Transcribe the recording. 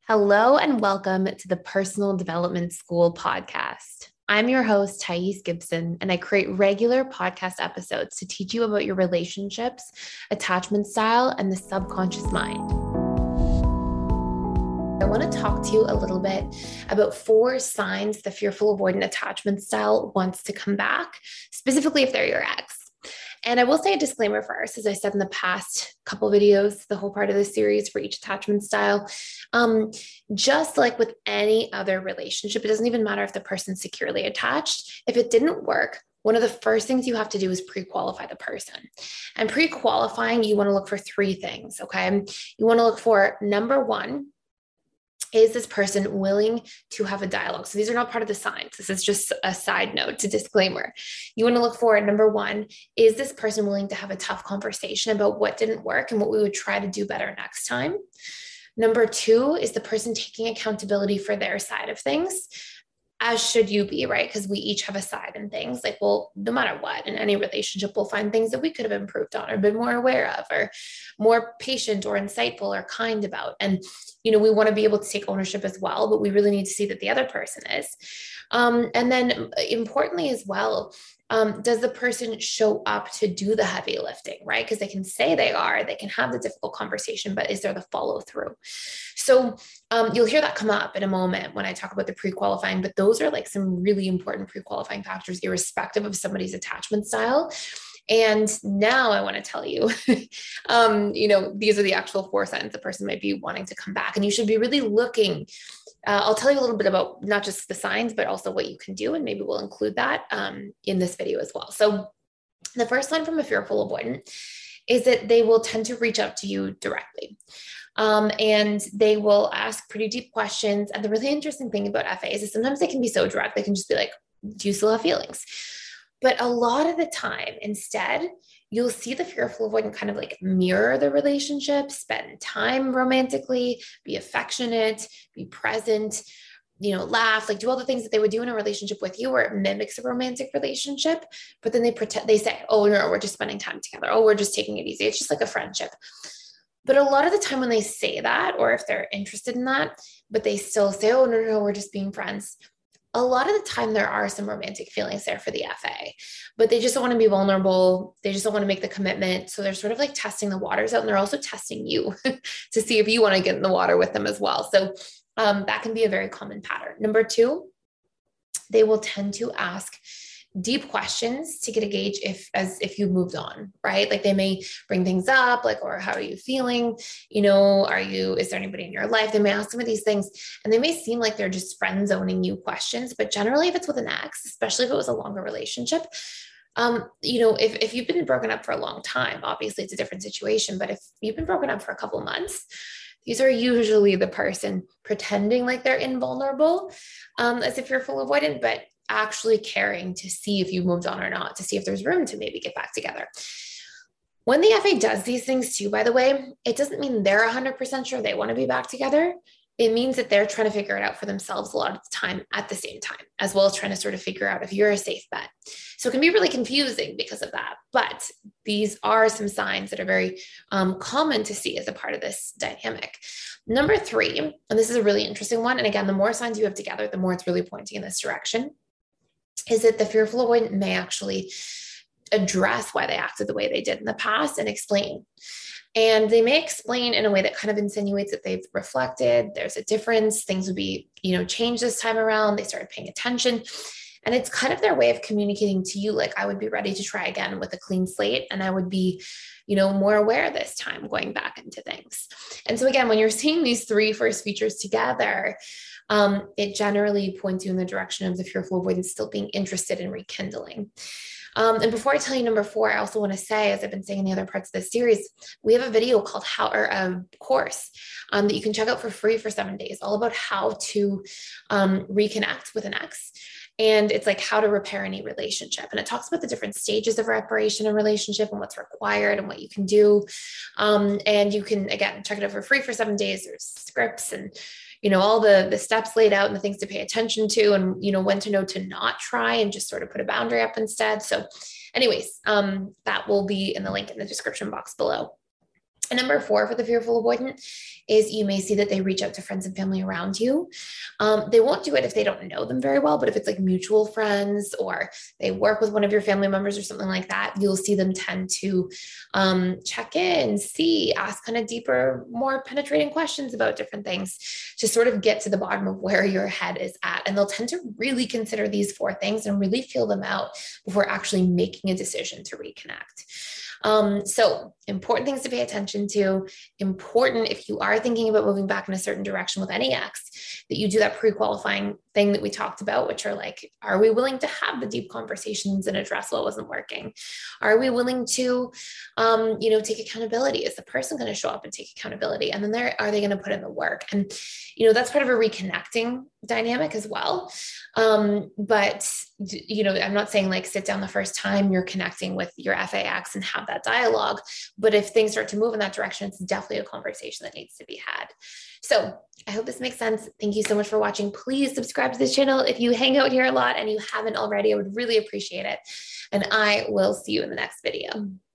Hello and welcome to the Personal Development School podcast. I'm your host, Thais Gibson, and I create regular podcast episodes to teach you about your relationships, attachment style, and the subconscious mind. I want to talk to you a little bit about 4 signs the fearful avoidant attachment style wants to come back, specifically if they're your ex. And I will say a disclaimer first, as I said in the past couple videos, the whole part of the series for each attachment style. Just like with any other relationship, it doesn't even matter if the person's securely attached. If it didn't work, one of the first things you have to do is pre-qualify the person. And pre-qualifying, you want to look for 3 things, okay? You want to look for, number 1, is this person willing to have a dialogue? So these are not part of the signs. This is just a side note to disclaimer. You want to look for, number 1, is this person willing to have a tough conversation about what didn't work and what we would try to do better next time? Number 2, is the person taking accountability for their side of things? As should you be, right? Because we each have a side in things. Like, well, no matter what, in any relationship, we'll find things that we could have improved on or been more aware of or more patient or insightful or kind about. And, we want to be able to take ownership as well, but we really need to see that the other person is. And then importantly as well, does the person show up to do the heavy lifting, right? Because they can say they can have the difficult conversation, but is there the follow through? So you'll hear that come up in a moment when I talk about the pre-qualifying, but those are like some really important pre-qualifying factors, irrespective of somebody's attachment style. And now I want to tell you, these are the actual 4 signs the person might be wanting to come back. And you should be really looking. I'll tell you a little bit about not just the signs, but also what you can do. And maybe we'll include that in this video as well. So the first sign from a fearful avoidant is that they will tend to reach out to you directly. And they will ask pretty deep questions. And the really interesting thing about FAs is sometimes they can be so direct. They can just be like, do you still have feelings? But a lot of the time, instead, you'll see the fearful avoidant kind of like mirror the relationship, spend time romantically, be affectionate, be present, laugh, like do all the things that they would do in a relationship with you where it mimics a romantic relationship. But then they say, oh, no, we're just spending time together. Oh, we're just taking it easy. It's just like a friendship. But a lot of the time when they say that, or if they're interested in that, but they still say, oh, no, we're just being friends. A lot of the time there are some romantic feelings there for the FA, but they just don't want to be vulnerable. They just don't want to make the commitment. So they're sort of like testing the waters out, and they're also testing you to see if you want to get in the water with them as well. So that can be a very common pattern. Number 2, they will tend to ask deep questions to get a gauge if you've moved on, right? Like they may bring things up like, or how are you feeling? Is there anybody in your life? They may ask some of these things, and they may seem like they're just friend zoning you questions, but generally if it's with an ex, especially if it was a longer relationship, if you've been broken up for a long time, obviously it's a different situation, but if you've been broken up for a couple of months, these are usually the person pretending like they're invulnerable, as if you're full avoidant, but actually caring to see if you moved on or not, to see if there's room to maybe get back together. When the FA does these things too, by the way, it doesn't mean they're 100% sure they want to be back together. It means that they're trying to figure it out for themselves a lot of the time at the same time, as well as trying to sort of figure out if you're a safe bet. So it can be really confusing because of that. But these are some signs that are very common to see as a part of this dynamic. Number 3, and this is a really interesting one. And again, the more signs you have together, the more it's really pointing in this direction, is that the fearful avoidant may actually address why they acted the way they did in the past and explain. And they may explain in a way that kind of insinuates that they've reflected, there's a difference, things would be, changed this time around, they started paying attention. And it's kind of their way of communicating to you, like, I would be ready to try again with a clean slate. And I would be, more aware this time going back into things. And so again, when you're seeing these 3 first features together, it generally points you in the direction of the fearful avoidance still being interested in rekindling. And before I tell you number 4, I also want to say, as I've been saying in the other parts of this series, we have a video called a course that you can check out for free for 7 days, all about how to reconnect with an ex. And it's like how to repair any relationship. And it talks about the different stages of reparation in relationship and what's required and what you can do. And you can, again, check it out for free for 7 days. There's scripts and, all the steps laid out and the things to pay attention to, and, when to know to not try and just sort of put a boundary up instead. So anyways, that will be in the link in the description box below. And number 4 for the fearful avoidant is you may see that they reach out to friends and family around you. They won't do it if they don't know them very well, but if it's like mutual friends or they work with one of your family members or something like that, you'll see them tend to check in, see, ask kind of deeper, more penetrating questions about different things to sort of get to the bottom of where your head is at. And they'll tend to really consider these 4 things and really feel them out before actually making a decision to reconnect. So important things to pay attention to. Important if you are thinking about moving back in a certain direction with any ex, that you do that pre-qualifying thing that we talked about, which are like, are we willing to have the deep conversations and address what wasn't working? Are we willing to, take accountability? Is the person going to show up and take accountability? And then are they going to put in the work? And, that's part of a reconnecting dynamic as well. But I'm not saying like sit down the first time you're connecting with your FAX and have that dialogue. But if things start to move in that direction, it's definitely a conversation that needs to be had. So I hope this makes sense. Thank you so much for watching. Please subscribe to this channel. If you hang out here a lot and you haven't already, I would really appreciate it. And I will see you in the next video.